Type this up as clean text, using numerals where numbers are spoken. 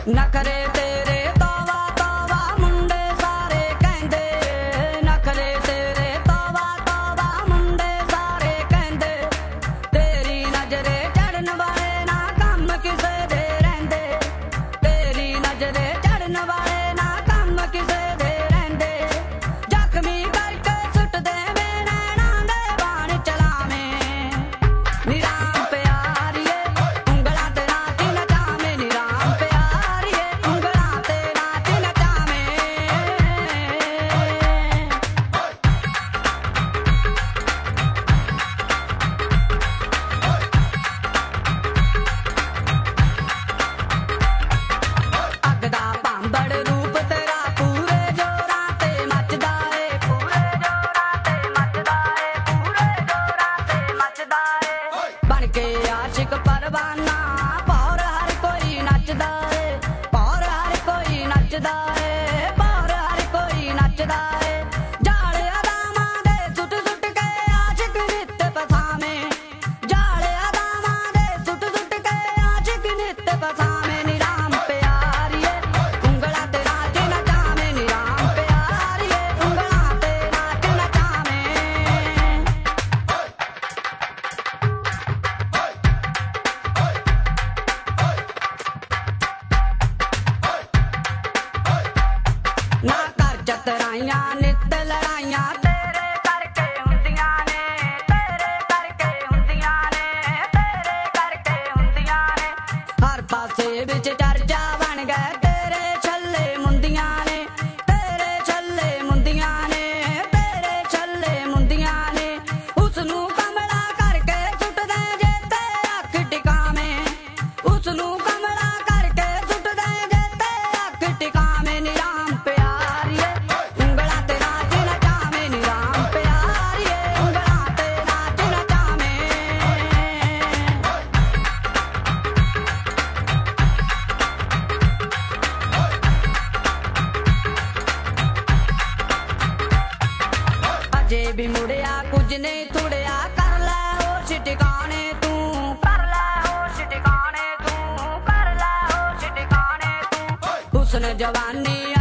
नखरे तेरे तौवा तौवा मुंडे सारे कहंदे, नखरे तेरे तौवा तौवा मुंडे सारे कहंदे, तेरी नजरे चढ़न वाले ना कम किसे दे रहिंदे, तेरी नजरे चढ़न वाले ना कम किसे दे रहिंदे, जख्मी करके सुट दे वे नैना दे बाण चलावे, निराम प्यारिए उंगलां ते नाच नचावे, निराम प्यारिए उंगलां ते नाच नचावे। ਅੱਗ ਦਾ ਭਾਂਬੜ ਰੂਪ ਤੇਰਾ ਪੂਰੇ ਜੋਰਾਂ ਤੇ ਮੱਚਦਾ ਏ, ਪੂਰੇ ਜੋਰਾਂ ਤੇ ਮੱਚਦਾ ਏ, ਪੂਰੇ ਜੋਰਾਂ ਤੇ ਮੱਚਦਾ ਏ, ਬਣ ਕੇ ਆਸ਼ਿਕ ਪਰਵਾਨਾ ਪੌਰ ਹਰ ਕੋਈ ਨੱਚਦਾ ਏ, ਪੌਰ ਹਰ ਕੋਈ ਨੱਚਦਾ ਏ, ਪੌਰ ਹਰ ਕੋਈ ਨੱਚਦਾ ਏ, ਜਾਲ ਅਦਾਵਾਂ ਦੇ ਸੁੱਟ ਸੁੱਟ ਕੇ ਆਸ਼ਿਕ ਨਿੱਤ ਪਸਾਵੇਂ, ਜਾਲ ਅਦਾਵਾਂ ਦੇ ਸੁੱਟ ਸੁੱਟ ਕੇ ਆਸ਼ਿਕ ਨਿੱਤ ਪਸਾਵੇਂ, ਨਿਰਾਮ ਪਿਆਰੀਏ ਉਂਗਲਾਂ ਤੇ ਨਾਚ ਨਚਾਵੇਂ, ਨਿਰਾਮ ਪਿਆਰੀਏ ਉਂਗਲਾਂ ਤੇ ਨਾਚ ਨਚਾਵੇਂ। ਨਾ ਕਰ ਚਤਰਾਈਆਂ ਨਿੱਤ ਲੜਾਈਆਂ ਤੇਰੇ ਕਰਕੇ ਹੁੰਦੀਆਂ ਨੇ, ਤੇਰੇ ਕਰਕੇ ਹੁੰਦੀਆਂ ਨੇ, ਤੇਰੇ ਕਰਕੇ ਹੁੰਦੀਆਂ ਨੇ, ਹਰ ਪਾਸੇ ਵਿੱਚ ਚਰਚਾ ਬਣ ਗਏ ਤੇਰੇ ਛੱਲੇ ਮੁੰਦੀਆਂ ਨੇ, ਤੇਰੇ ਛੱਲੇ ਮੁੰਦੀਆਂ ਨੇ, ਤੇਰੇ ਛੱਲੇ ਮੁੰਦੀਆਂ ਨੇ, ਉਸ ਨੂੰ ਕਮਲਾ ਕਰਕੇ ਸੁੱਟਦੇ ਜੇ ਤੇ ਅੱਖ ਟਿਕਾਵੇਂ, ਉਸ ਨੂੰ ਕਮਲਾ ਕਰਕੇ ਸੁੱਟਦੇ ਜੇ ਤੇ ਅੱਖ ਟਿਕਾਵੇਂ, ਨਿਰਾਮ ਪਿਆਰੀਏ ਉਂਗਲਾਂ ਤੇ ਨਾਚ ਨਚਾਵੇਂ, ਨਿਰਾਮ ਪਿਆਰੀਏ ਉਂਗਲਾਂ ਤੇ ਨਾਚ ਨਚਾਵੇਂ। ਅਜੇ ਵੀ ਮੁੜਿਆ ਕੁਝ ਨਹੀਂ ਥੁੜਿਆ, ਕਰ ਲੈ ਹੋਸ਼ ਟਿਕਾਣੇ ਤੂੰ, ਕਰ ਲੈ ਹੋਸ਼ ਟਿਕਾਣੇ ਤੂੰ, ਕਰ ਲੈ ਹੋਸ਼ ਟਿਕਾਣੇ ਤੂੰ, ਹੁਸਨ ਜਵਾਨੀ